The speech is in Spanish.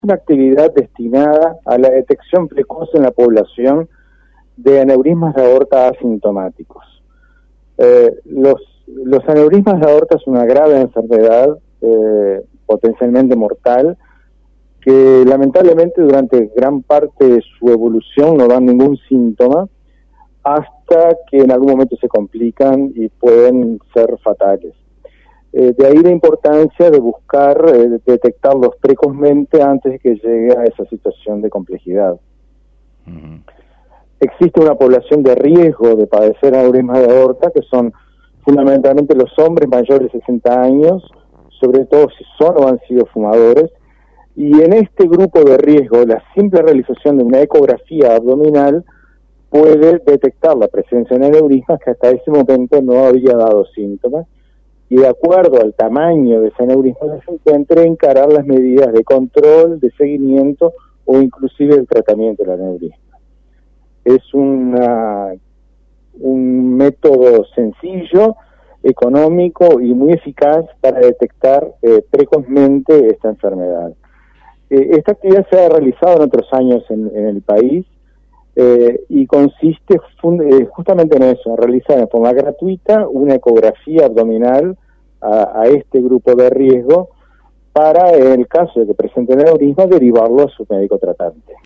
una actividad destinada a la detección precoz en la población de aneurismas de aorta asintomáticos. Los aneurismas de aorta es una grave enfermedad potencialmente mortal que lamentablemente durante gran parte de su evolución no dan ningún síntoma hasta que en algún momento se complican y pueden ser fatales. De ahí la importancia de buscar detectarlos precozmente antes de que llegue a esa situación de complejidad. Existe una población de riesgo de padecer aneurisma de aorta, que son fundamentalmente los hombres mayores de 60 años, sobre todo si son o han sido fumadores, y en este grupo de riesgo la simple realización de una ecografía abdominal puede detectar la presencia de aneurismas que hasta ese momento no había dado síntomas, y de acuerdo al tamaño de ese aneurisma que se encuentre, encarar las medidas de control, de seguimiento o inclusive el tratamiento del aneurisma. Es un método sencillo, económico y muy eficaz para detectar precozmente esta enfermedad. Esta actividad se ha realizado en otros años en el país y consiste justamente en eso, en realizar de forma gratuita una ecografía abdominal a este grupo de riesgo para, en el caso de que presenten aneurisma, derivarlo a su médico tratante.